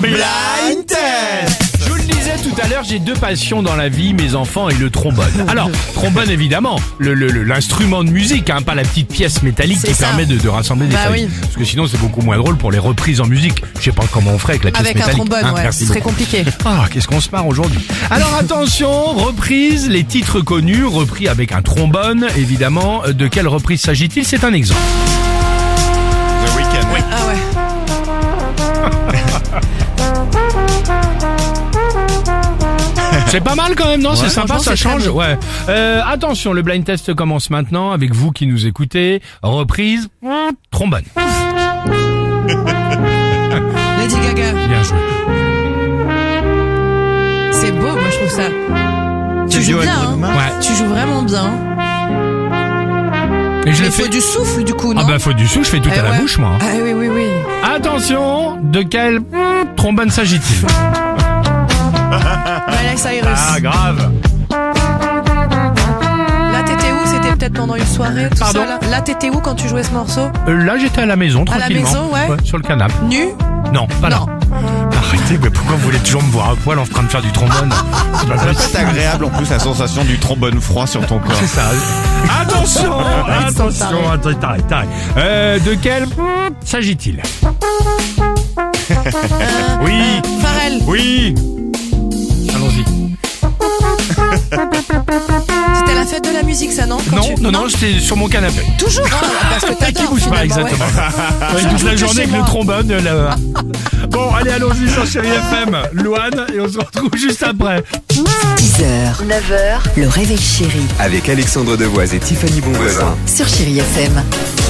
Blind Test. Je vous le disais tout à l'heure, j'ai deux passions dans la vie, mes enfants et le trombone. Alors, trombone évidemment, l'instrument de musique, hein, pas la petite pièce métallique qui permet de rassembler des feuilles. Oui. Parce que sinon c'est beaucoup moins drôle pour les reprises en musique. Je sais pas comment on ferait avec la pièce Avec métallique. un trombone, ouais, Merci ce serait beaucoup. compliqué. Ah, qu'est-ce qu'on se marre aujourd'hui. Alors attention, reprise, les titres connus, repris avec un trombone, évidemment. De quelle reprise s'agit-il? C'est un exemple. The Weeknd. Oui. Ah ouais. C'est pas mal quand même, non? C'est sympa, franchement, ça c'est change. très Ouais. Attention, le blind test commence maintenant avec vous qui nous écoutez. Reprise, trombone. Lady Gaga. Bien joué. C'est beau, moi je trouve ça. Tu joues bien, hein. Ouais. Tu joues vraiment bien. Et je Il l'ai faut fait. du souffle du coup, non? Ah bah faut du souffle, je fais tout Eh à la ouais. bouche moi. Ah oui, oui, oui. Attention, de quel trombone s'agit-il? Miley Cyrus. Ah grave. Là, t'étais où? C'était peut-être pendant une soirée, tout Pardon ça, là. Là, t'étais où quand tu jouais ce morceau? Là j'étais à la maison À la tranquillement. maison, ouais. Sur le canapé. Nu? Non, pas là. Non. Arrêtez, mais pourquoi vous voulez toujours me voir à poil en train de faire du trombone? C'est pas Ça possible. peut être agréable en plus la sensation du trombone froid sur ton corps. C'est ça. Attention, attention, t'arrête. De quel s'agit-il? Oui, Pharrell. oui. Allons-y. C'était la fête de la musique, ça, non? Quand Non, j'étais sur mon canapé. Toujours, hein, parce que t'as Qui bouge pas exactement. Ouais, toute la que journée chez avec moi. le trombone. Là. Bon, allez, allons-y sur Chérie FM. Louane, et on se retrouve juste après. 10h, 9h, le réveil chéri Avec Alexandre Devoise et Tiffany Bonvoisin. sur Chérie FM.